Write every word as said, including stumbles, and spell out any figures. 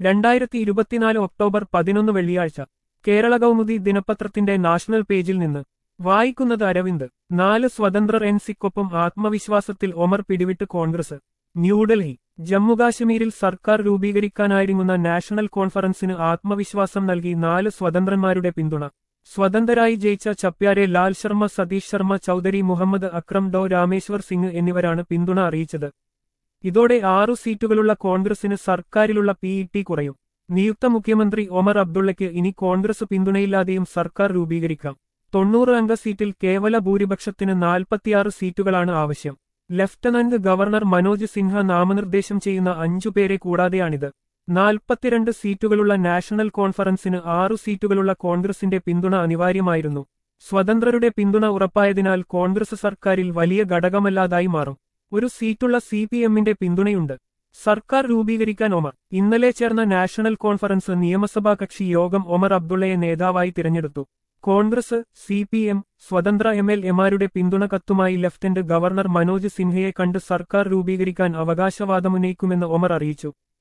രണ്ടായിരത്തി ഇരുപത്തിനാല് ഒക്ടോബർ പതിനൊന്ന് വെള്ളിയാഴ്ച കേരള കൗമുദി ദിനപത്രത്തിന്റെ നാഷണൽ പേജിൽ നിന്ന് വായിക്കുന്നത് അരവിന്ദ്. നാല് സ്വതന്ത്രർ എൻ സിക്കൊപ്പം ആത്മവിശ്വാസത്തിൽ ഒമർ പിടിവിട്ട് കോൺഗ്രസ്. ന്യൂഡൽഹി. ജമ്മുകാശ്മീരിൽ സർക്കാർ രൂപീകരിക്കാനായിരുന്ന നാഷണൽ കോൺഫറൻസിന് ആത്മവിശ്വാസം നൽകി നാല് സ്വതന്ത്രന്മാരുടെ പിന്തുണ. സ്വതന്ത്രരായി ജയിച്ച ചപ്യാരെ ലാൽ ശർമ്മ, സതീഷ് ശർമ്മ ചൌധരി, മുഹമ്മദ് അക്രം, ഡോ രാമേശ്വർ സിംഗ് എന്നിവരാണ് പിന്തുണ അറിയിച്ചത്. ഇതോടെ ആറു സീറ്റുകളുള്ള കോൺഗ്രസിന് സർക്കാരിലുള്ള പി ഇ ടി കുറയും. നിയുക്ത മുഖ്യമന്ത്രി ഒമർ അബ്ദുള്ളയ്ക്ക് ഇനി കോൺഗ്രസ് പിന്തുണയില്ലാതെയും സർക്കാർ രൂപീകരിക്കാം. തൊണ്ണൂറ് അംഗ സീറ്റിൽ കേവല ഭൂരിപക്ഷത്തിന് നാൽപ്പത്തിയാറ് സീറ്റുകളാണ് ആവശ്യം. ലഫ്റ്റനന്റ് ഗവർണർ മനോജ് സിൻഹ നാമനിർദ്ദേശം ചെയ്യുന്ന അഞ്ചുപേരെ കൂടാതെയാണിത്. നാൽപ്പത്തിരണ്ട് സീറ്റുകളുള്ള നാഷണൽ കോൺഫറൻസിന് ആറു സീറ്റുകളുള്ള കോൺഗ്രസിന്റെ പിന്തുണ അനിവാര്യമായിരുന്നു. സ്വതന്ത്രരുടെ പിന്തുണ ഉറപ്പായതിനാൽ കോൺഗ്രസ് സർക്കാരിൽ വലിയ ഘടകമല്ലാതായി മാറും. ഒരു സീറ്റുള്ള സി പി എമ്മിന്റെ പിന്തുണയുണ്ട്. സർക്കാർ രൂപീകരിക്കാൻ ഒമർ. ഇന്നലെ ചേർന്ന നാഷണൽ കോൺഫറൻസ് നിയമസഭാ കക്ഷി യോഗം ഒമർ അബ്ദുള്ളയെ നേതാവായി തിരഞ്ഞെടുത്തു. കോൺഗ്രസ്, സി പി എം, സ്വതന്ത്ര എം എൽ എമാരുടെ പിന്തുണ കത്തുമായി ലഫ്റ്റനന്റ് ഗവർണർ മനോജ് സിൻഹയെ കണ്ട് സർക്കാർ രൂപീകരിക്കാൻ അവകാശവാദമുന്നയിക്കുമെന്ന് ഒമർ അറിയിച്ചു.